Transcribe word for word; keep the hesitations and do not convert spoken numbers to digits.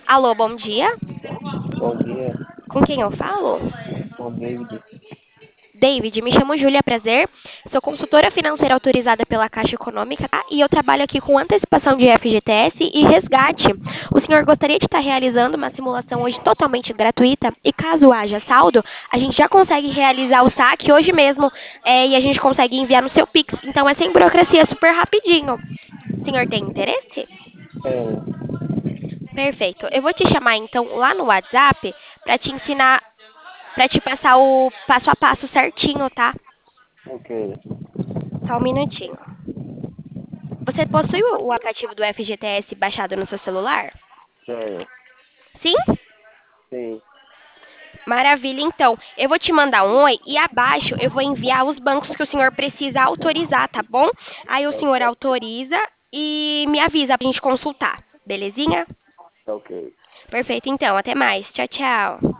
Alô, bom dia. Bom dia, Com quem eu falo? sou o David. David, me chamo Júlia Prazer, sou consultora financeira autorizada pela Caixa Econômica, tá? E eu trabalho aqui com antecipação de F G T S e resgate. O senhor gostaria de estar realizando uma simulação hoje totalmente gratuita e caso haja saldo, a gente já consegue realizar o saque hoje mesmo é, e a gente consegue enviar no seu Pix. Então é sem burocracia, é super rapidinho. O senhor tem interesse? É, Perfeito. Eu vou te chamar então lá no WhatsApp para te ensinar, para te passar o passo a passo certinho, tá? ok. Só um minutinho. Você possui o o aplicativo do F G T S baixado no seu celular? É, Sim? sim, Maravilha, então. Eu vou te mandar um oi e abaixo eu vou enviar os bancos que o senhor precisa autorizar, tá bom? Aí o tá, senhor autoriza e me avisa pra gente consultar. Belezinha? tá ok. Perfeito, então. Até mais. Tchau, tchau.